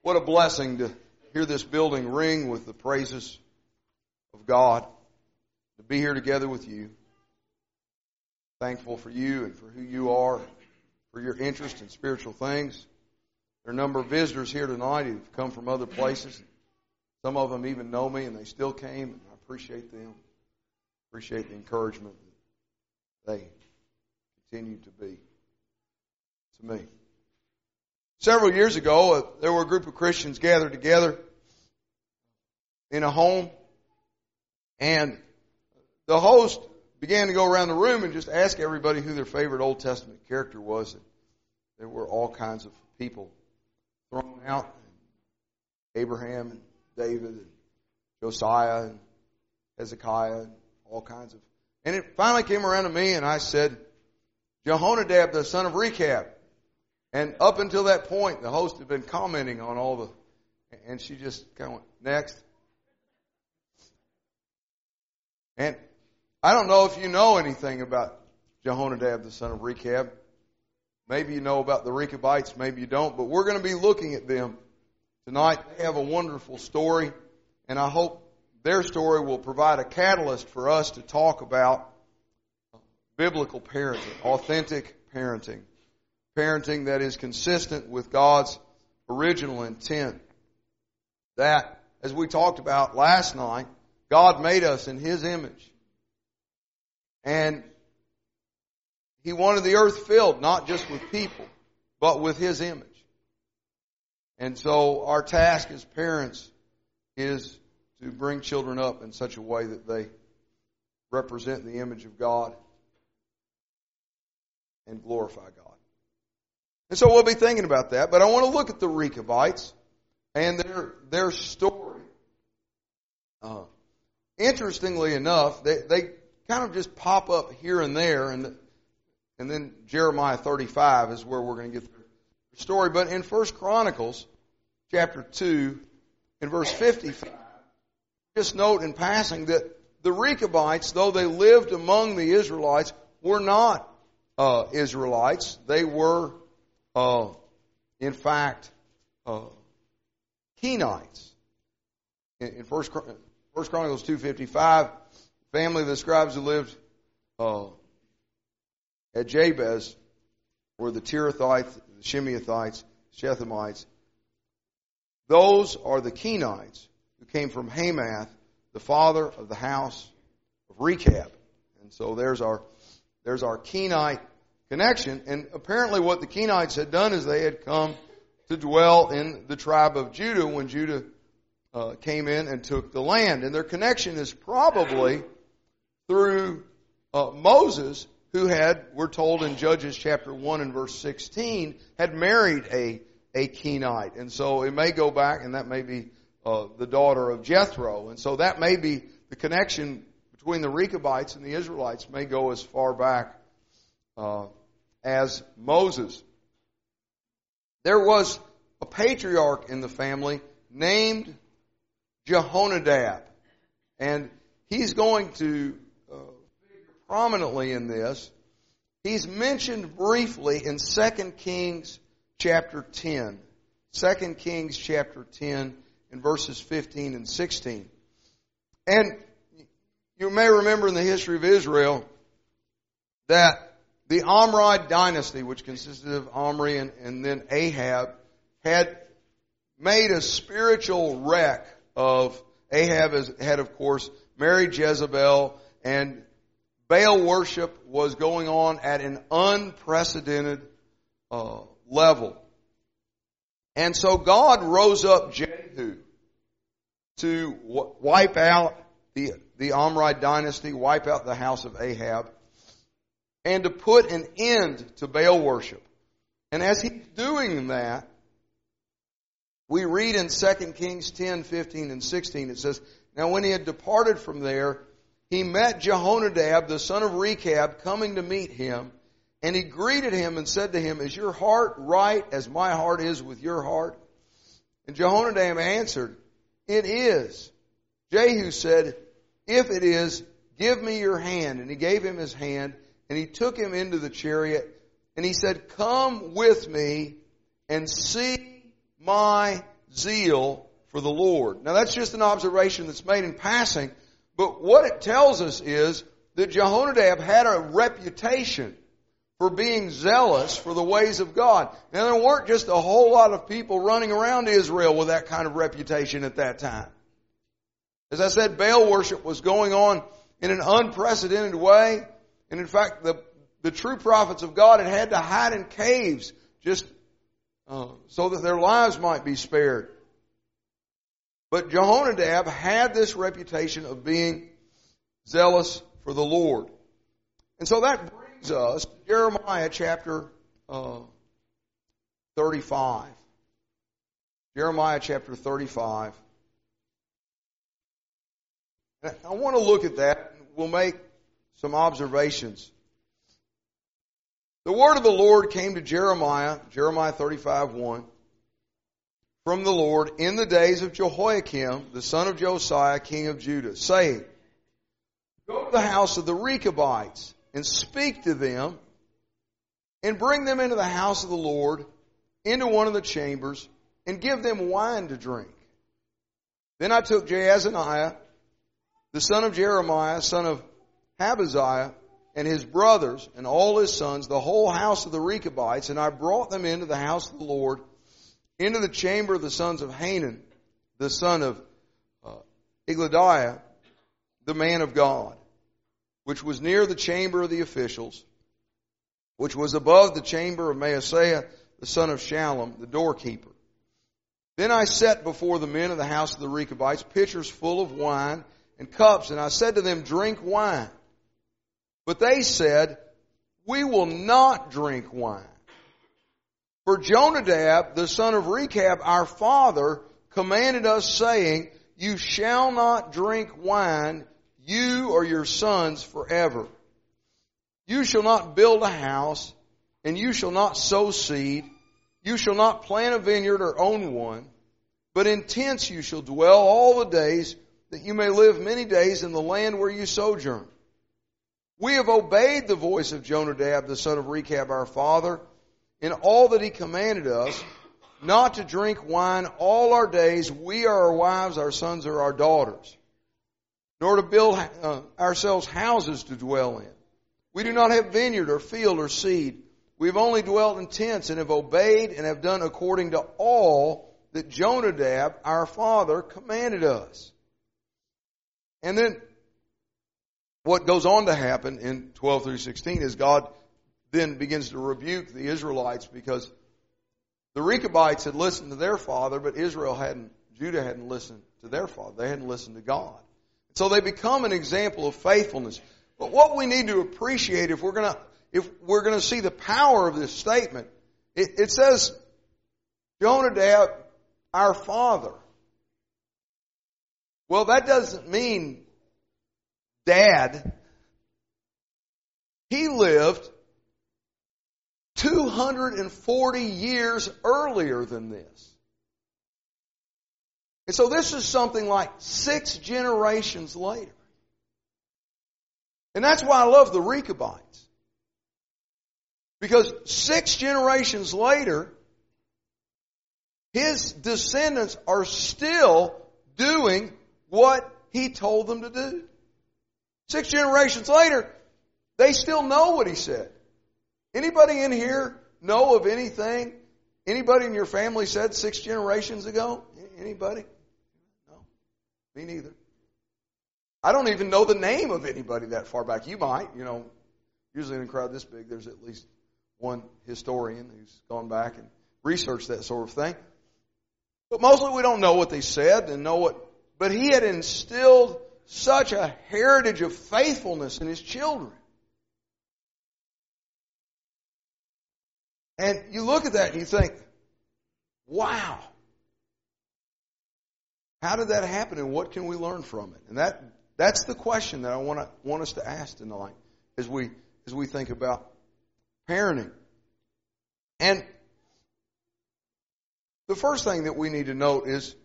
What a blessing to hear this building ring with the praises of God, to be here together with you. Thankful for you and for who you are, for your interest in spiritual things. There are a number of visitors here tonight who've come from other places. Some of them even know me and they still came, and I appreciate them. Appreciate the encouragement that they continue to be to me. Several years ago, there were a group of Christians gathered together in a home, and the host began to go around the room and just ask everybody who their favorite Old Testament character was. And there were all kinds of people thrown out: Abraham and David and Josiah and Hezekiah and all kinds of. And it finally came around to me, and I said, Jehonadab, the son of Rechab. And up until that point, the host had been commenting on all the, and she just kind of went, next. And I don't know if you know anything about Jehonadab, the son of Rechab. Maybe you know about the Rechabites, maybe you don't, but we're going to be looking at them tonight. They have a wonderful story, and I hope their story will provide a catalyst for us to talk about biblical parenting, authentic parenting. Parenting that is consistent with God's original intent. That, as we talked about last night, God made us in His image. And He wanted the earth filled, not just with people, but with His image. And so our task as parents is to bring children up in such a way that they represent the image of God and glorify God. And so we'll be thinking about that. But I want to look at the Rechabites and their story. Interestingly enough, they kind of just pop up here and there. And then Jeremiah 35 is where we're going to get the story. But in 1 Chronicles chapter 2 and verse 55, just note in passing that the Rechabites, though they lived among the Israelites, were not Israelites. They were in fact, Kenites. In 1 Chronicles 2:55, family of the scribes who lived at Jabez were the Tirathites, the Shimeathites, Shethemites. Those are the Kenites who came from Hamath, the father of the house of Rechab. And so there's our Kenite connection. And apparently what the Kenites had done is they had come to dwell in the tribe of Judah when Judah came in and took the land. And their connection is probably through Moses, who we're told in Judges chapter 1 and verse 16, had married a Kenite. And so it may go back, and that may be the daughter of Jethro. And so that may be the connection between the Rechabites and the Israelites may go as far back as Moses. There was a patriarch in the family named Jehonadab, and he's going to figure prominently in this. He's mentioned briefly in 2 Kings chapter 10. 2 Kings chapter 10 in verses 15 and 16. And you may remember in the history of Israel that the Omride dynasty, which consisted of Omri and then Ahab, had made a spiritual wreck of Ahab. Had, of course, married Jezebel, and Baal worship was going on at an unprecedented level. And so God rose up Jehu to wipe out the Omride dynasty, wipe out the house of Ahab, and to put an end to Baal worship. And as he's doing that, we read in 2 Kings 10, 15, and 16, it says, Now when he had departed from there, he met Jehonadab, the son of Rechab, coming to meet him. And he greeted him and said to him, Is your heart right as my heart is with your heart? And Jehonadab answered, It is. Jehu said, If it is, give me your hand. And he gave him his hand. And he took him into the chariot, and he said, Come with me and see my zeal for the Lord. Now that's just an observation that's made in passing, but what it tells us is that Jehonadab had a reputation for being zealous for the ways of God. Now there weren't just a whole lot of people running around Israel with that kind of reputation at that time. As I said, Baal worship was going on in an unprecedented way. And in fact, the true prophets of God had to hide in caves just so that their lives might be spared. But Jehonadab had this reputation of being zealous for the Lord. And so that brings us to Jeremiah chapter 35. Jeremiah chapter 35. I want to look at that. We'll make some observations. The word of the Lord came to Jeremiah 35:1, from the Lord in the days of Jehoiakim, the son of Josiah, king of Judah, saying, go to the house of the Rechabites and speak to them and bring them into the house of the Lord, into one of the chambers, and give them wine to drink. Then I took Jaazaniah, the son of Jeremiah, son of Habaziah, and his brothers, and all his sons, the whole house of the Rechabites, and I brought them into the house of the Lord, into the chamber of the sons of Hanan, the son of Igladaiah, the man of God, which was near the chamber of the officials, which was above the chamber of Maaseiah, the son of Shallum, the doorkeeper. Then I set before the men of the house of the Rechabites pitchers full of wine and cups, and I said to them, drink wine. But they said, we will not drink wine. For Jonadab, the son of Rechab, our father, commanded us, saying, you shall not drink wine, you or your sons, forever. You shall not build a house, and you shall not sow seed. You shall not plant a vineyard or own one, but in tents you shall dwell all the days, that you may live many days in the land where you sojourn. We have obeyed the voice of Jonadab, the son of Rechab, our father, in all that he commanded us, not to drink wine all our days, we are our wives, our sons are our daughters, nor to build ourselves houses to dwell in. We do not have vineyard or field or seed. We have only dwelt in tents and have obeyed and have done according to all that Jonadab, our father, commanded us. And then what goes on to happen in 12 through 16 is God then begins to rebuke the Israelites because the Rechabites had listened to their father, but Judah hadn't listened to their father. They hadn't listened to God. So they become an example of faithfulness. But what we need to appreciate if we're going to see the power of this statement, it says, Jonadab, our father. Well, that doesn't mean Dad. He lived 240 years earlier than this. And so this is something like 6 generations later. And that's why I love the Rechabites. Because 6 generations later, his descendants are still doing what he told them to do. 6 generations later, they still know what he said. Anybody in here know of anything anybody in your family said 6 generations ago? Anybody? No. Me neither. I don't even know the name of anybody that far back. You might, usually in a crowd this big, there's at least one historian who's gone back and researched that sort of thing. But mostly we don't know what they said and but he had instilled such a heritage of faithfulness in his children. And you look at that and you think, wow, how did that happen and what can we learn from it? And that's the question that I want us to ask tonight as we think about parenting. And the first thing that we need to note is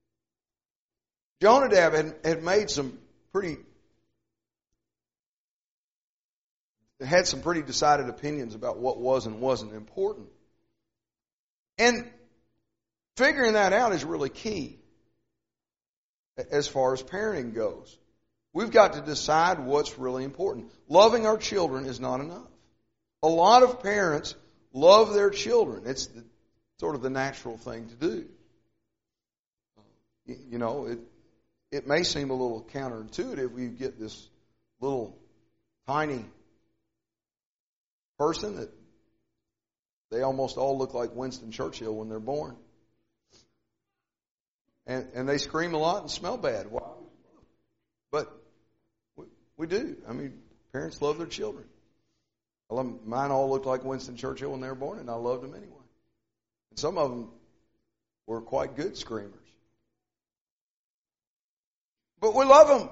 Jonadab had made some pretty decided opinions about what was and wasn't important. And figuring that out is really key as far as parenting goes. We've got to decide what's really important. Loving our children is not enough. A lot of parents love their children. It's sort of the natural thing to do. You know, it may seem a little counterintuitive. We get this little tiny person that they almost all look like Winston Churchill when they're born. And they scream a lot and smell bad. But we do. I mean, parents love their children. Mine all looked like Winston Churchill when they were born, and I loved them anyway. And some of them were quite good screamers. But we love them.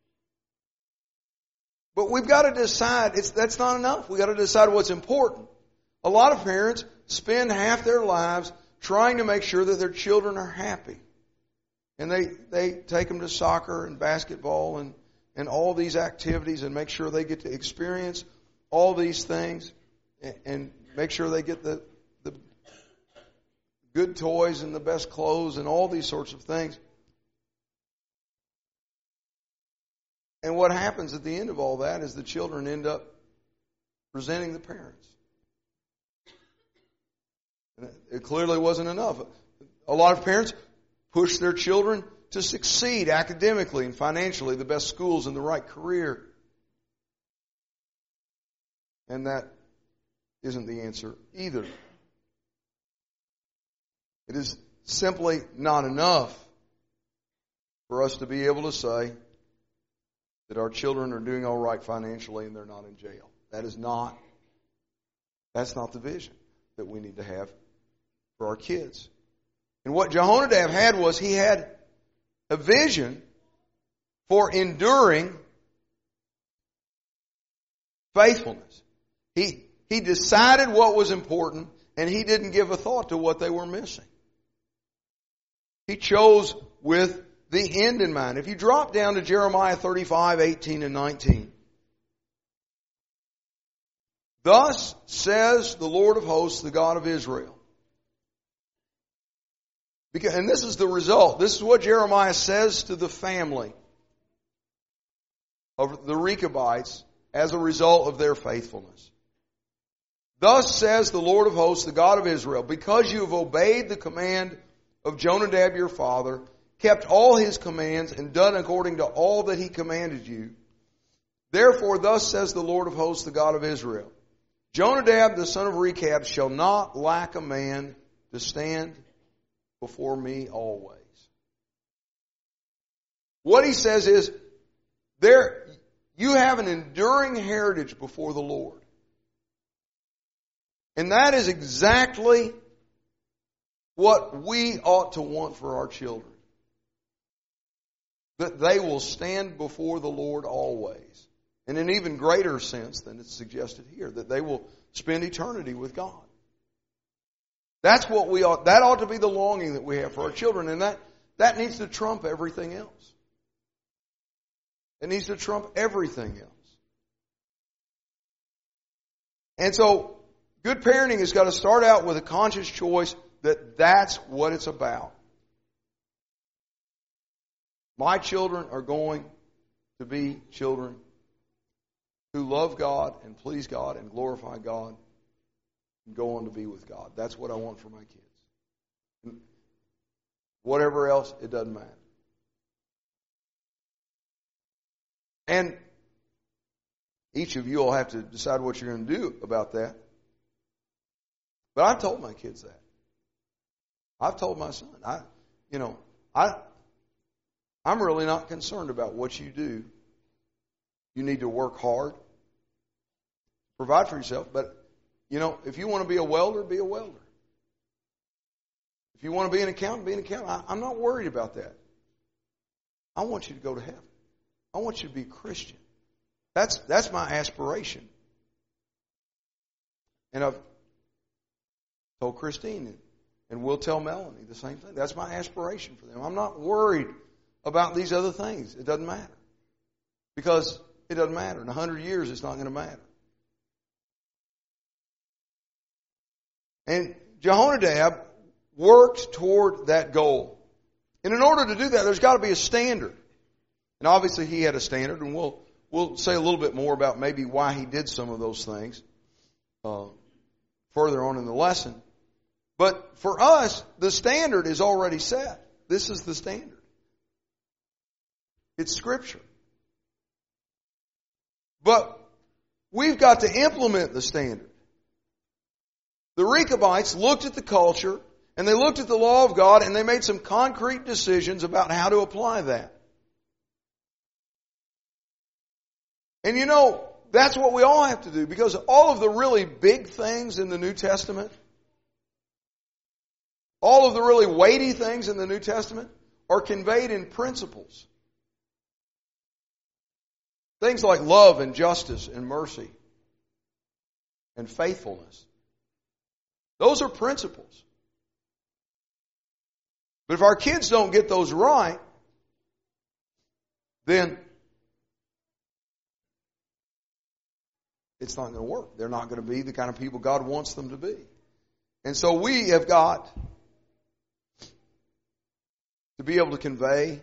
But we've got to decide, that's not enough. We've got to decide what's important. A lot of parents spend half their lives trying to make sure that their children are happy. And they take them to soccer and basketball and all these activities and make sure they get to experience all these things and make sure they get the good toys and the best clothes and all these sorts of things. And what happens at the end of all that is the children end up resenting the parents. And it clearly wasn't enough. A lot of parents push their children to succeed academically and financially, the best schools and the right career. And that isn't the answer either. It is simply not enough for us to be able to say that our children are doing all right financially and they're not in jail. That's not the vision that we need to have for our kids. And what Jehonadab had was he had a vision for enduring faithfulness. He decided what was important, and he didn't give a thought to what they were missing. He chose with the end in mind. If you drop down to Jeremiah 35:18 and 19. Thus says the Lord of hosts, the God of Israel. And this is the result. This is what Jeremiah says to the family of the Rechabites as a result of their faithfulness. Thus says the Lord of hosts, the God of Israel, because you have obeyed the command of Jonadab your father, kept all his commands, and done according to all that he commanded you. Therefore, thus says the Lord of hosts, the God of Israel, Jonadab the son of Rechab shall not lack a man to stand before me always. What he says is, you have an enduring heritage before the Lord. And that is exactly what we ought to want for our children. That they will stand before the Lord always. In an even greater sense than it's suggested here, that they will spend eternity with God. That's what that ought to be the longing that we have for our children, and that needs to trump everything else. It needs to trump everything else. And so, good parenting has got to start out with a conscious choice that that's what it's about. My children are going to be children who love God and please God and glorify God and go on to be with God. That's what I want for my kids. Whatever else, it doesn't matter. And each of you will have to decide what you're going to do about that. But I've told my kids that. I've told my son, I'm really not concerned about what you do. You need to work hard, provide for yourself. But, if you want to be a welder, be a welder. If you want to be an accountant, be an accountant. I'm not worried about that. I want you to go to heaven. I want you to be a Christian. That's my aspiration. And I've told Christine, and we'll tell Melanie the same thing. That's my aspiration for them. I'm not worried about these other things. It doesn't matter. Because it doesn't matter. In 100 years, it's not going to matter. And Jehonadab worked toward that goal. And in order to do that, there's got to be a standard. And obviously he had a standard, and we'll say a little bit more about maybe why he did some of those things further on in the lesson. But for us, the standard is already set. This is the standard. It's Scripture. But we've got to implement the standard. The Rechabites looked at the culture, and they looked at the law of God, and they made some concrete decisions about how to apply that. And you know, that's what we all have to do, because all of the really big things in the New Testament, all of the really weighty things in the New Testament are conveyed in principles. Things like love and justice and mercy and faithfulness. Those are principles. But if our kids don't get those right, then it's not going to work. They're not going to be the kind of people God wants them to be. And so we have got to be able to convey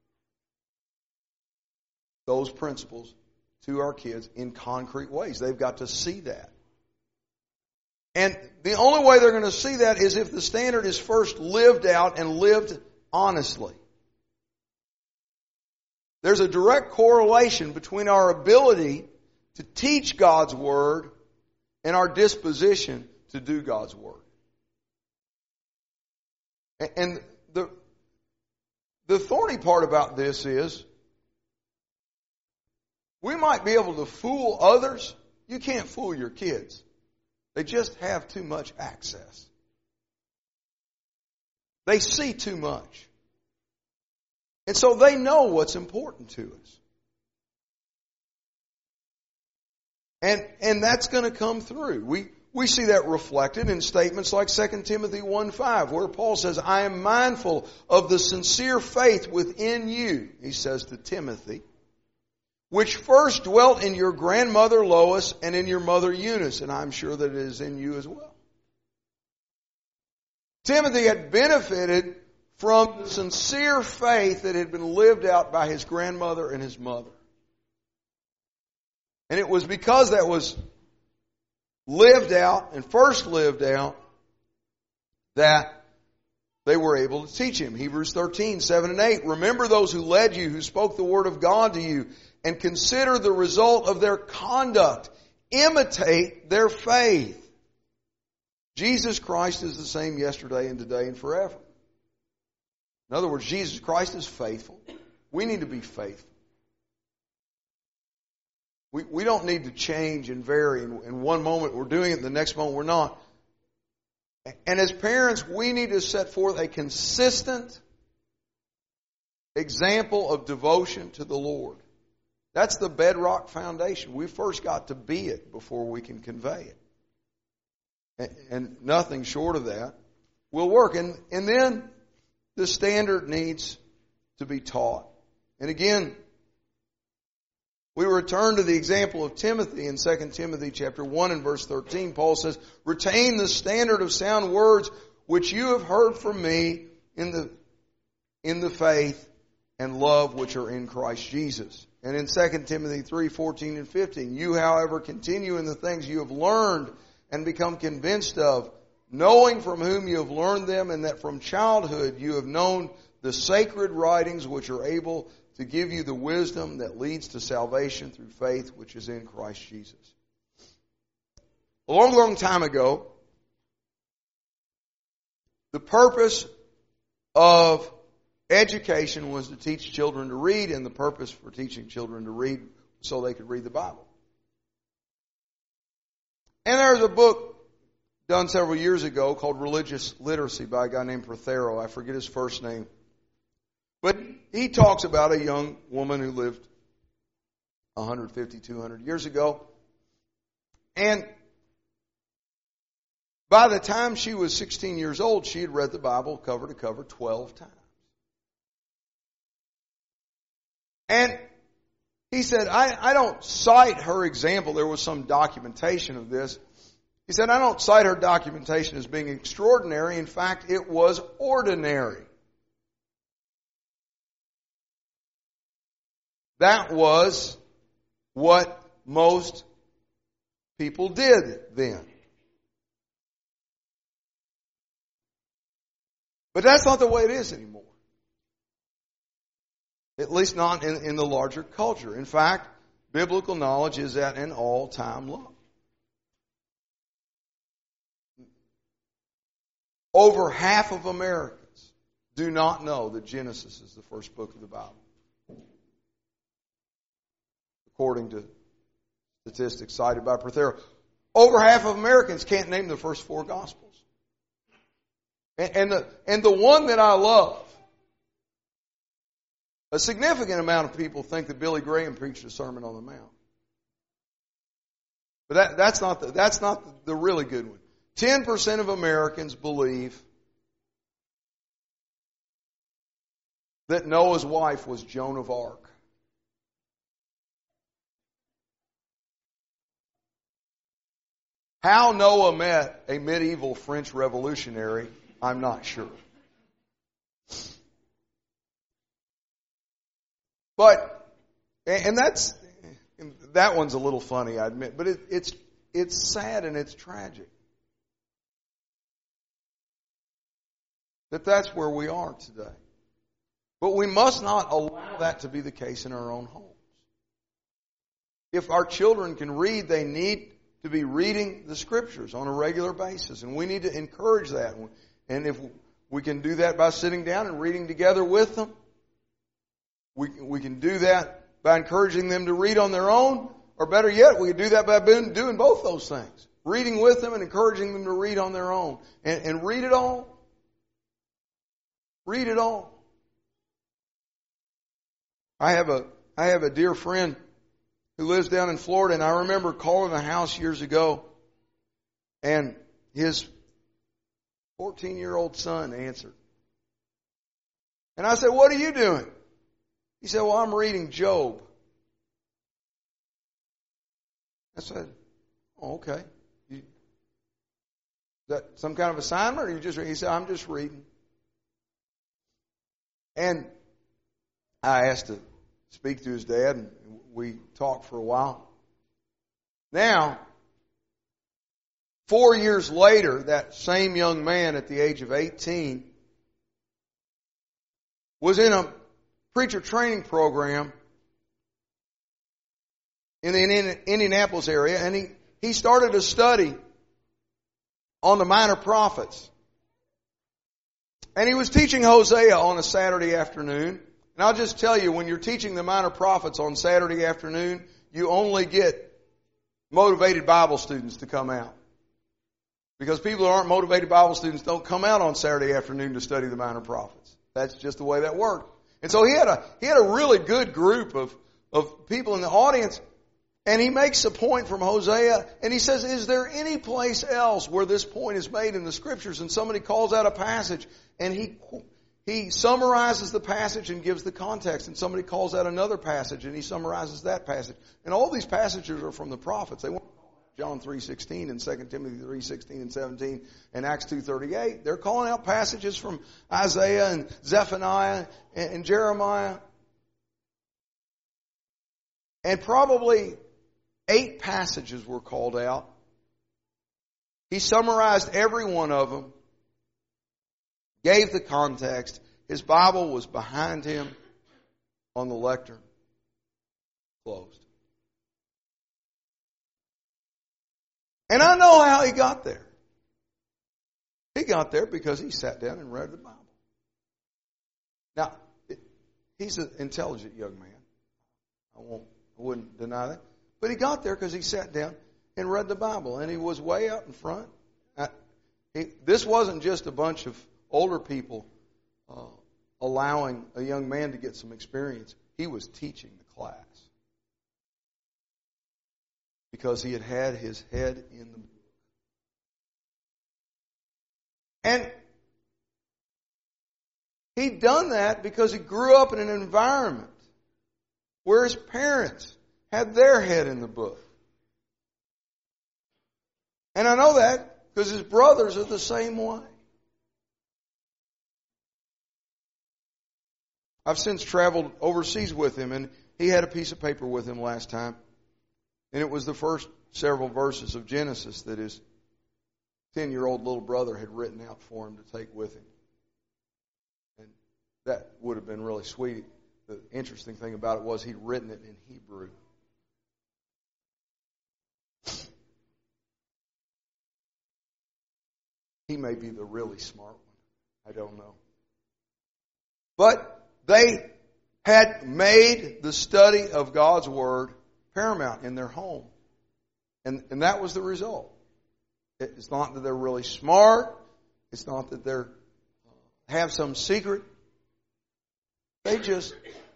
those principles to our kids in concrete ways. They've got to see that. And the only way they're going to see that is if the standard is first lived out and lived honestly. There's a direct correlation between our ability to teach God's Word and our disposition to do God's Word. And the thorny part about this is we might be able to fool others. You can't fool your kids. They just have too much access. They see too much. And so they know what's important to us. And that's going to come through. We see that reflected in statements like 2 Timothy 1:5, where Paul says, I am mindful of the sincere faith within you, he says to Timothy, which first dwelt in your grandmother Lois and in your mother Eunice, and I'm sure that it is in you as well. Timothy had benefited from the sincere faith that had been lived out by his grandmother and his mother. And it was because that was lived out and first lived out that they were able to teach him. Hebrews 13:7-8. Remember those who led you, who spoke the word of God to you, and consider the result of their conduct. Imitate their faith. Jesus Christ is the same yesterday and today and forever. In other words, Jesus Christ is faithful. We need to be faithful. We don't need to change and vary. In one moment we're doing it, the next moment we're not. And as parents, we need to set forth a consistent example of devotion to the Lord. That's the bedrock foundation. We first got to be it before we can convey it. And nothing short of that will work. And then the standard needs to be taught. And again, we return to the example of Timothy in 2 Timothy chapter 1 and verse 13. Paul says, retain the standard of sound words which you have heard from me in the faith and love which are in Christ Jesus. And in 2 Timothy 3:14 and 15, you, however, continue in the things you have learned and become convinced of, knowing from whom you have learned them, and that from childhood you have known the sacred writings which are able to give you the wisdom that leads to salvation through faith which is in Christ Jesus. A long, long time ago, the purpose of education was to teach children to read, and the purpose for teaching children to read so they could read the Bible. And there's a book done several years ago called Religious Literacy by a guy named Prothero. I forget his first name. But he talks about a young woman who lived 150, 200 years ago. And by the time she was 16 years old, she had read the Bible cover to cover 12 times. And he said, I don't cite her example. There was some documentation of this. He said, I don't cite her documentation as being extraordinary. In fact, it was ordinary. That was what most people did then. But that's not the way it is anymore. At least not in the larger culture. In fact, biblical knowledge is at an all-time low. Over half of Americans do not know that Genesis is the first book of the Bible, according to statistics cited by Prothero. Over half of Americans can't name the first 4 Gospels. And the one that I love, a significant amount of people think that Billy Graham preached a Sermon on the Mount. But that's not the really good one. 10% of Americans believe that Noah's wife was Joan of Arc. How Noah met a medieval French revolutionary, I'm not sure. But, and that one's a little funny, I admit, but it's sad and it's tragic that that's where we are today. But we must not allow that to be the case in our own homes. If our children can read, they need to be reading the Scriptures on a regular basis. And we need to encourage that. And if we can do that by sitting down and reading together with them, we can do that by encouraging them to read on their own. Or better yet, we can do that by doing both those things. Reading with them and encouraging them to read on their own. And read it all. Read it all. I have a dear friend who lives down in Florida, and I remember calling the house years ago, and his 14-year-old son answered. And I said, "What are you doing?" He said, "Well, I'm reading Job." I said, "Oh, okay. Is that some kind of assignment, or you just reading?" He said, "I'm just reading." And I asked to speak to his dad, and we talked for a while. Now, 4 years later, that same young man at the age of 18 was in a preacher training program in the Indianapolis area, and he started a study on the minor prophets. And he was teaching Hosea on a Saturday afternoon. And I'll just tell you, when you're teaching the minor prophets on Saturday afternoon, you only get motivated Bible students to come out. Because people who aren't motivated Bible students don't come out on Saturday afternoon to study the minor prophets. That's just the way that worked. And so he had a really good group of people in the audience. And he makes a point from Hosea, and he says, "Is there any place else where this point is made in the Scriptures?" And somebody calls out a passage, and he summarizes the passage and gives the context. And somebody calls out another passage, and he summarizes that passage. And all these passages are from the prophets. They weren't John 3:16 and 2 Timothy 3:16 and 17 and Acts 2:38. They're calling out passages from Isaiah and Zephaniah and Jeremiah. And probably 8 passages were called out. He summarized every one of them, gave the context. His Bible was behind him on the lectern, closed. And I know how he got there. He got there because he sat down and read the Bible. Now, he's an intelligent young man. I wouldn't deny that. But he got there because he sat down and read the Bible. And he was way out in front. This wasn't just a bunch of older people allowing a young man to get some experience. He was teaching the class. Because he had his head in the book. And he'd done that because he grew up in an environment where his parents had their head in the book. And I know that because his brothers are the same way. I've since traveled overseas with him, and he had a piece of paper with him last time. And it was the first several verses of Genesis that his 10-year-old little brother had written out for him to take with him. And that would have been really sweet. The interesting thing about it was he'd written it in Hebrew. He may be the really smart one. I don't know. But they had made the study of God's Word paramount in their home. And that was the result. It's not that they're really smart. It's not that they have some secret. They just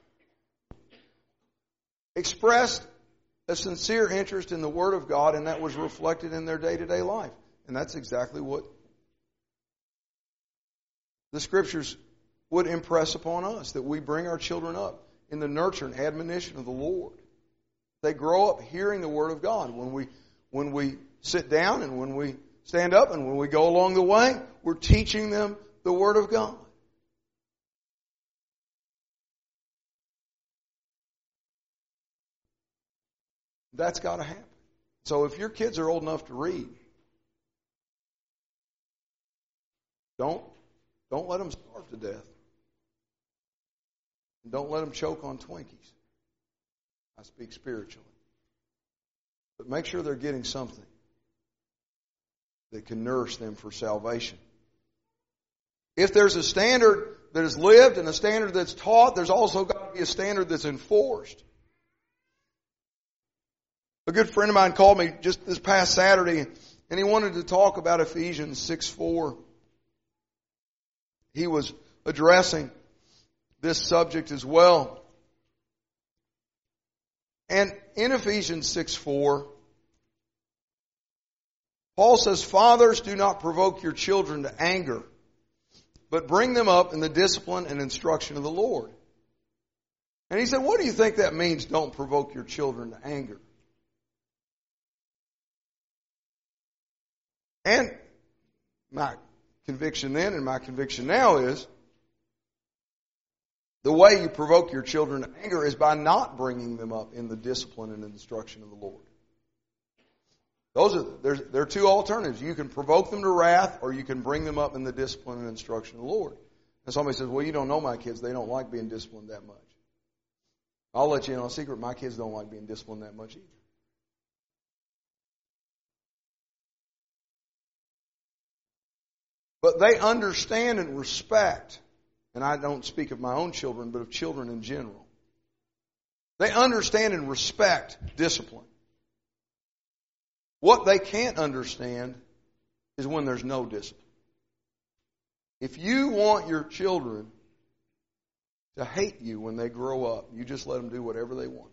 expressed a sincere interest in the Word of God, and that was reflected in their day-to-day life. And that's exactly what the Scriptures would impress upon us, that we bring our children up in the nurture and admonition of the Lord. They grow up hearing the Word of God. When we sit down and when we stand up and when we go along the way, we're teaching them the Word of God. That's got to happen. So if your kids are old enough to read, don't let them starve to death. And don't let them choke on Twinkies. I speak spiritually. But make sure they're getting something that can nourish them for salvation. If there's a standard that is lived and a standard that's taught, there's also got to be a standard that's enforced. A good friend of mine called me just this past Saturday, and he wanted to talk about Ephesians 6:4. He was addressing this subject as well. And in Ephesians 6:4, Paul says, "Fathers, do not provoke your children to anger, but bring them up in the discipline and instruction of the Lord." And he said, what do you think that means, don't provoke your children to anger? And my conviction then and my conviction now is the way you provoke your children to anger is by not bringing them up in the discipline and instruction of the Lord. There are two alternatives. You can provoke them to wrath, or you can bring them up in the discipline and instruction of the Lord. And somebody says, well, you don't know my kids. They don't like being disciplined that much. I'll let you in on a secret. My kids don't like being disciplined that much either. But they understand and respect, and I don't speak of my own children, but of children in general. They understand and respect discipline. What they can't understand is when there's no discipline. If you want your children to hate you when they grow up, you just let them do whatever they want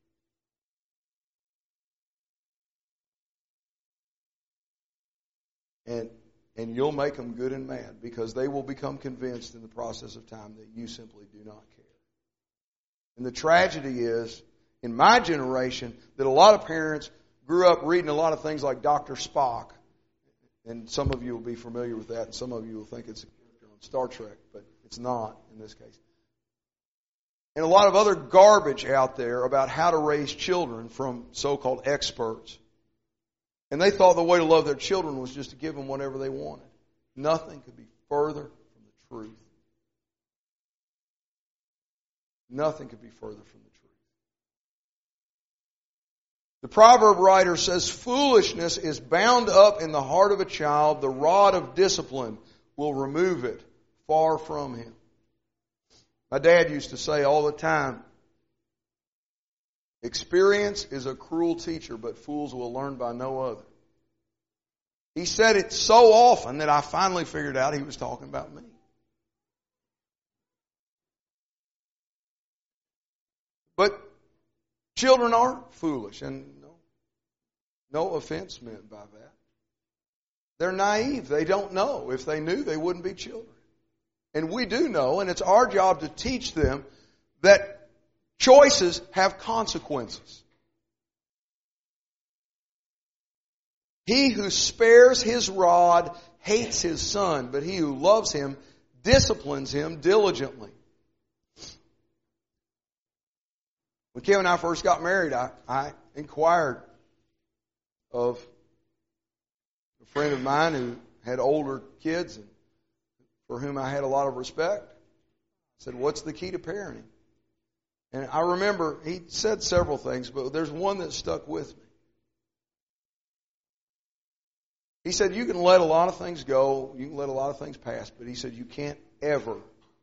to. And you'll make them good and mad, because they will become convinced in the process of time that you simply do not care. And the tragedy is, in my generation, that a lot of parents grew up reading a lot of things like Dr. Spock. And some of you will be familiar with that, and some of you will think it's a character on Star Trek, but it's not in this case. And a lot of other garbage out there about how to raise children from so-called experts. And they thought the way to love their children was just to give them whatever they wanted. Nothing could be further from the truth. Nothing could be further from the truth. The proverb writer says, foolishness is bound up in the heart of a child. The rod of discipline will remove it far from him. My dad used to say all the time, experience is a cruel teacher, but fools will learn by no other. He said it so often that I finally figured out he was talking about me. But children are foolish, and no offense meant by that. They're naive. They don't know. If they knew, they wouldn't be children. And we do know, and it's our job to teach them that choices have consequences. He who spares his rod hates his son, but he who loves him disciplines him diligently. When Kim and I first got married, I inquired of a friend of mine who had older kids and for whom I had a lot of respect. I said, what's the key to parenting? And I remember he said several things, but there's one that stuck with me. He said, you can let a lot of things go, you can let a lot of things pass, but he said, you can't ever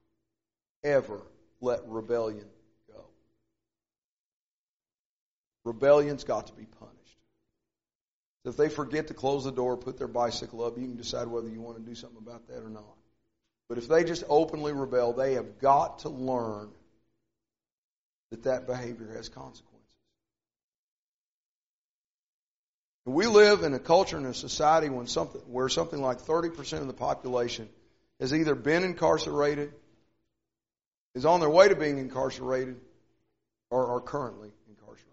let rebellion go. Rebellion's got to be punished. If they forget to close the door, put their bicycle up, you can decide whether you want to do something about that or not. But if they just openly rebel, they have got to learn that behavior has consequences. And we live in a culture and a society where something like 30% of the population has either been incarcerated, is on their way to being incarcerated, or are currently incarcerated.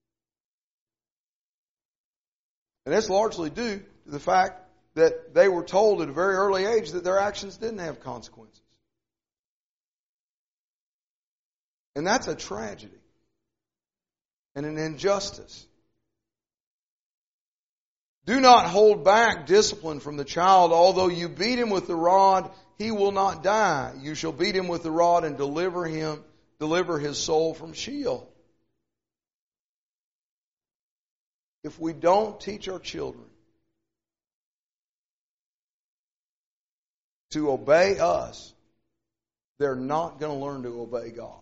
And that's largely due to the fact that they were told at a very early age that their actions didn't have consequences. And that's a tragedy and an injustice. Do not hold back discipline from the child. Although you beat him with the rod, he will not die. You shall beat him with the rod and deliver his soul from Sheol. If we don't teach our children to obey us, they're not going to learn to obey God.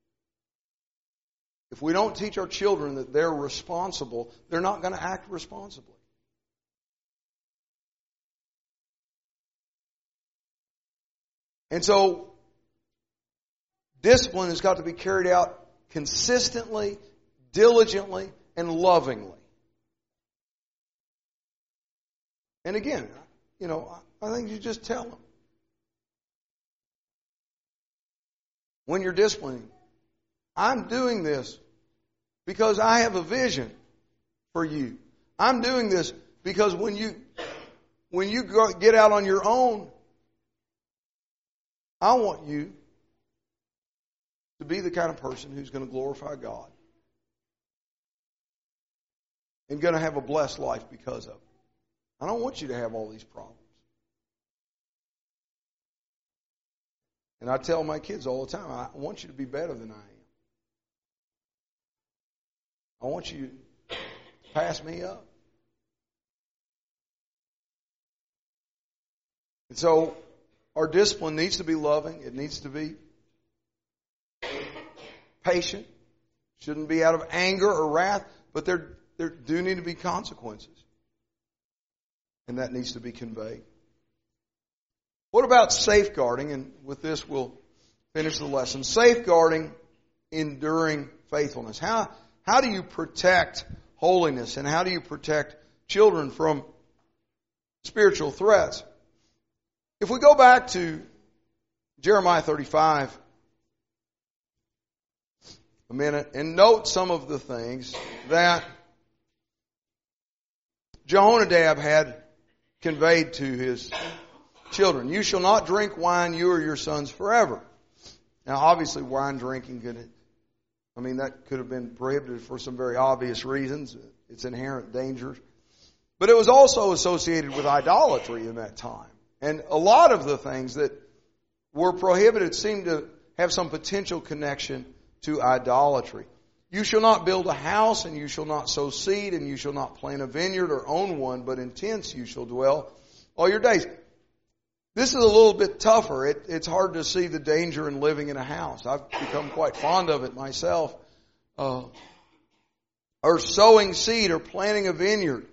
If we don't teach our children that they're responsible, they're not going to act responsibly. And so, discipline has got to be carried out consistently, diligently, and lovingly. And again, I think you just tell them. When you're disciplining, I'm doing this because I have a vision for you. I'm doing this because when you get out on your own, I want you to be the kind of person who's going to glorify God and going to have a blessed life because of it. I don't want you to have all these problems. And I tell my kids all the time, I want you to be better than I am. I want you to pass me up. And so our discipline needs to be loving. It needs to be patient. Shouldn't be out of anger or wrath, but there do need to be consequences. And that needs to be conveyed. What about safeguarding? And with this we'll finish the lesson. Safeguarding enduring faithfulness. How do you protect holiness? And how do you protect children from spiritual threats? If we go back to Jeremiah 35 a minute and note some of the things that Jehonadab had conveyed to his children. You shall not drink wine, you or your sons, forever. Now, obviously, wine drinking that could have been prohibited for some very obvious reasons. Its inherent dangers. But it was also associated with idolatry in that time. And a lot of the things that were prohibited seemed to have some potential connection to idolatry. You shall not build a house, and you shall not sow seed, and you shall not plant a vineyard or own one, but in tents you shall dwell all your days. This is a little bit tougher. It's hard to see the danger in living in a house. I've become quite fond of it myself. Or sowing seed or planting a vineyard.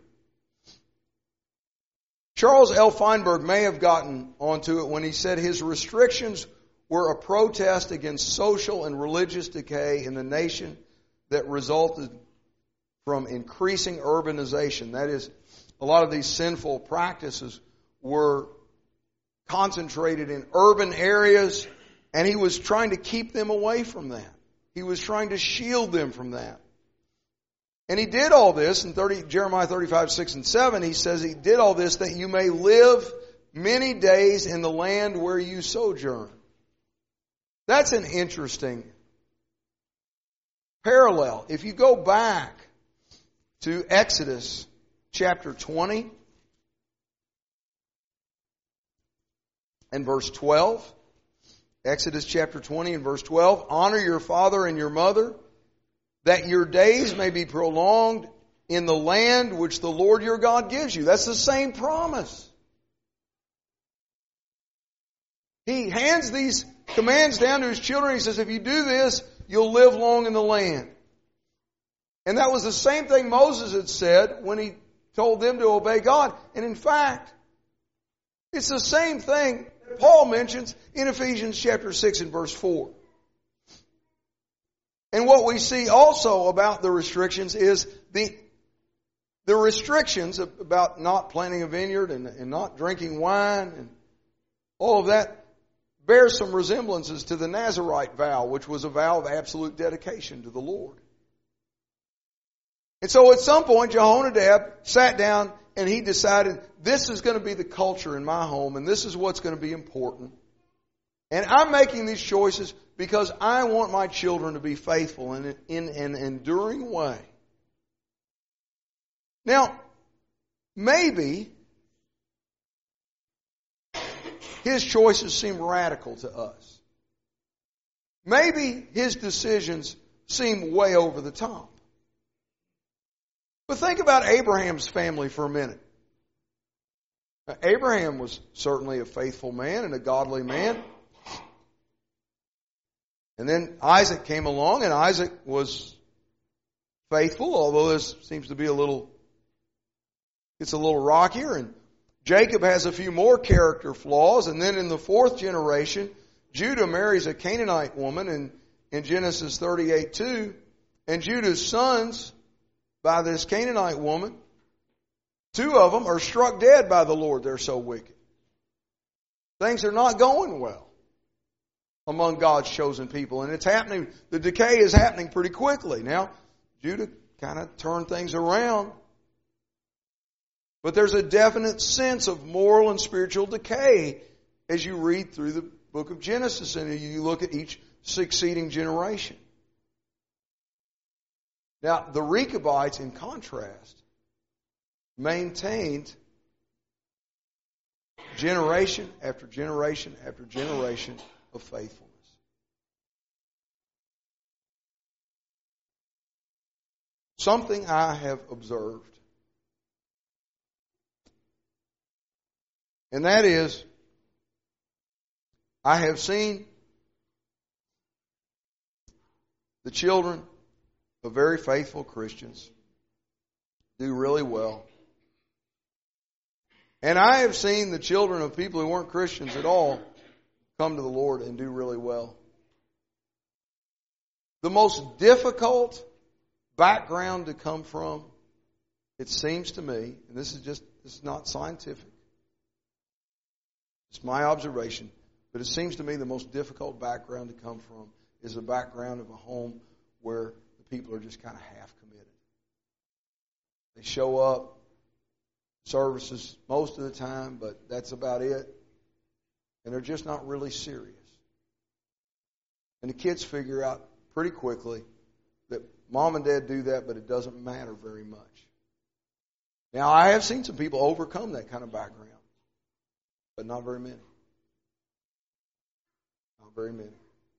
Charles L. Feinberg may have gotten onto it when he said his restrictions were a protest against social and religious decay in the nation that resulted from increasing urbanization. That is, a lot of these sinful practices were concentrated in urban areas, and he was trying to keep them away from that. He was trying to shield them from that. And He did all this in Jeremiah 35, 6 and 7. He says He did all this that you may live many days in the land where you sojourn. That's an interesting parallel. If you go back to Exodus chapter 20 and verse 12, Exodus chapter 20 and verse 12, honor your father and your mother, that your days may be prolonged in the land which the Lord your God gives you. That's the same promise. He hands these commands down to His children. He says, if you do this, you'll live long in the land. And that was the same thing Moses had said when he told them to obey God. And in fact, it's the same thing that Paul mentions in Ephesians chapter 6 and verse 4. And what we see also about the restrictions is the restrictions about not planting a vineyard and not drinking wine and all of that bears some resemblances to the Nazirite vow, which was a vow of absolute dedication to the Lord. And so at some point, Jehonadab sat down and he decided, this is going to be the culture in my home and this is what's going to be important. And I'm making these choices because I want my children to be faithful in an enduring way. Now, maybe his choices seem radical to us. Maybe his decisions seem way over the top. But think about Abraham's family for a minute. Now, Abraham was certainly a faithful man and a godly man. And then Isaac came along, and Isaac was faithful, although this seems to be it's a little rockier. And Jacob has a few more character flaws. And then in the fourth generation, Judah marries a Canaanite woman in Genesis 38:2. And Judah's sons, by this Canaanite woman, 2 of them are struck dead by the Lord. They're so wicked. Things are not going well among God's chosen people. And it's happening, the decay is happening pretty quickly. Now, Judah kind of turned things around. But there's a definite sense of moral and spiritual decay as you read through the book of Genesis and you look at each succeeding generation. Now, the Rechabites, in contrast, maintained generation after generation after generation of faithfulness. Something I have observed, and that is, I have seen the children of very faithful Christians do really well. And I have seen the children of people who weren't Christians at all come to the Lord and do really well. The most difficult background to come from, it seems to me, and this is not scientific, it's my observation, but it seems to me the most difficult background to come from is a background of a home where the people are just kind of half committed. They show up, services most of the time, but that's about it. And they're just not really serious. And the kids figure out pretty quickly that mom and dad do that, but it doesn't matter very much. Now, I have seen some people overcome that kind of background, but not very many. Not very many.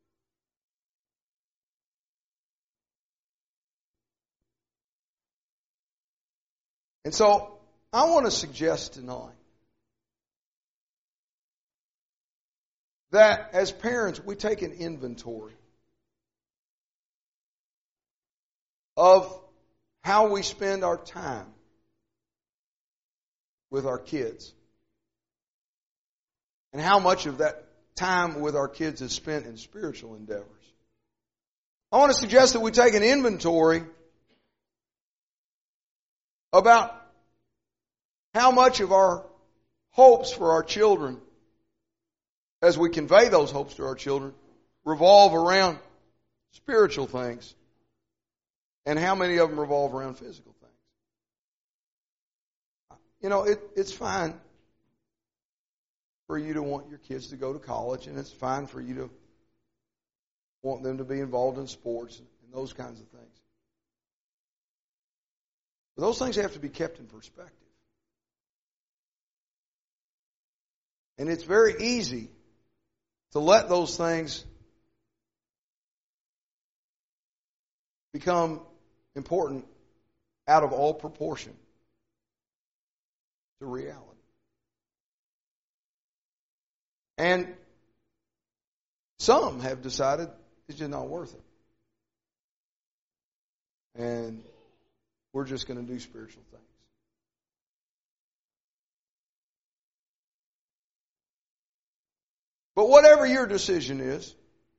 And so, I want to suggest tonight that as parents, we take an inventory of how we spend our time with our kids and how much of that time with our kids is spent in spiritual endeavors. I want to suggest that we take an inventory about how much of our hopes for our children, as we convey those hopes to our children, revolve around spiritual things. And how many of them revolve around physical things? It's fine for you to want your kids to go to college, and it's fine for you to want them to be involved in sports and those kinds of things. But those things have to be kept in perspective. And it's very easy to let those things become important out of all proportion to reality. And some have decided it's just not worth it. And we're just going to do spiritual things. But whatever your decision is,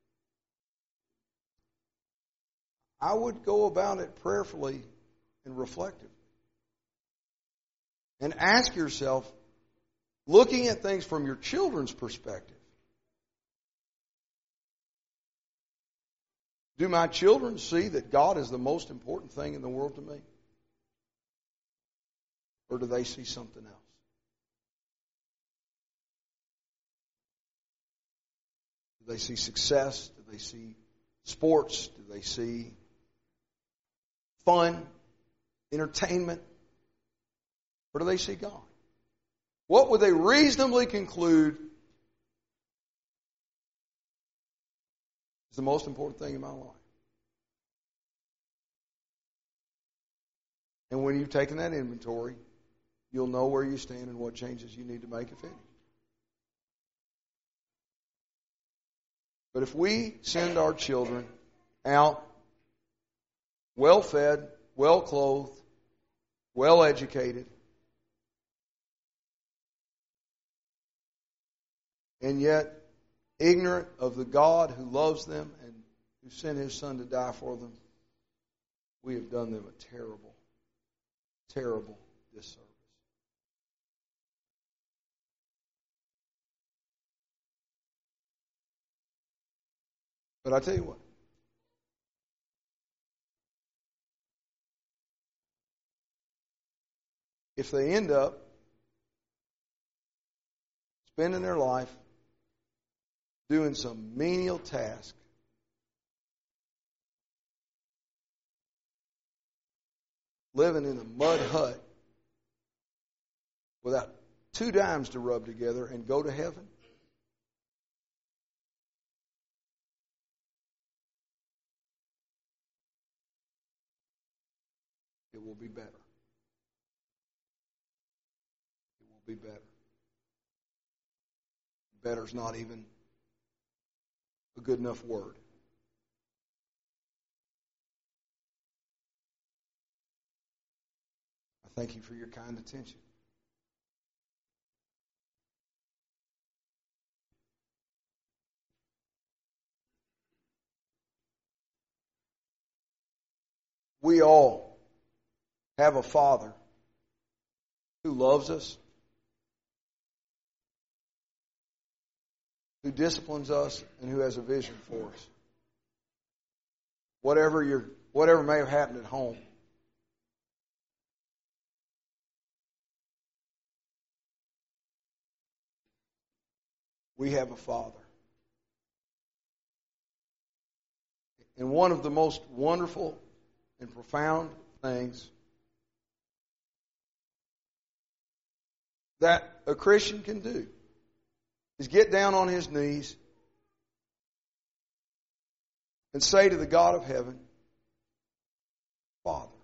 I would go about it prayerfully and reflectively. And ask yourself, looking at things from your children's perspective, do my children see that God is the most important thing in the world to me? Or do they see something else? Do they see success? Do they see sports? Do they see fun, entertainment? Or do they see God? What would they reasonably conclude is the most important thing in my life? And when you've taken that inventory, you'll know where you stand and what changes you need to make, if any. But if we send our children out well-fed, well-clothed, well-educated, and yet ignorant of the God who loves them and who sent His Son to die for them, we have done them a terrible, terrible disservice. But I tell you what, if they end up spending their life doing some menial task, living in a mud hut without 2 dimes to rub together and go to heaven, it will be better. It will be better. Better's not even a good enough word. I thank you for your kind attention. We all have a Father who loves us, who disciplines us, and who has a vision for us. Whatever may have happened at home, we have a Father. And one of the most wonderful and profound things that a Christian can do is get down on his knees and say to the God of heaven, Father.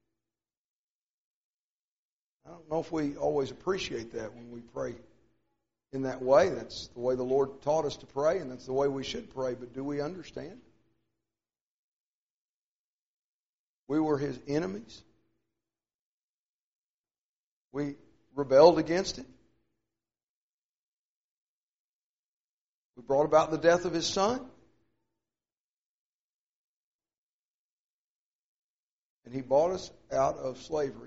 I don't know if we always appreciate that when we pray in that way. That's the way the Lord taught us to pray, and that's the way we should pray. But do we understand? We were His enemies. We rebelled against Him. We brought about the death of His Son. And He bought us out of slavery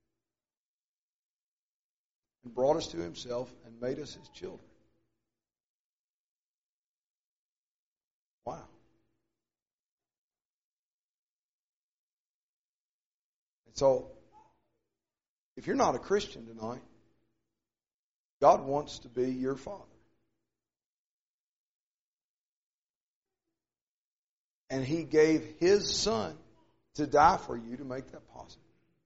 and brought us to Himself and made us His children. Wow. And so, if you're not a Christian tonight, God wants to be your Father. And He gave His Son to die for you to make that possible.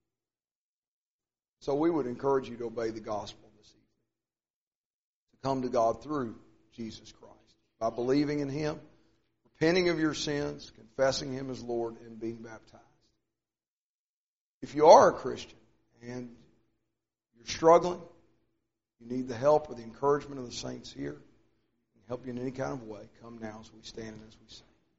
So we would encourage you to obey the gospel this evening. To come to God through Jesus Christ. By believing in Him, repenting of your sins, confessing Him as Lord, and being baptized. If you are a Christian and you're struggling, you need the help or the encouragement of the saints here, and help you in any kind of way, come now as we stand and as we sing.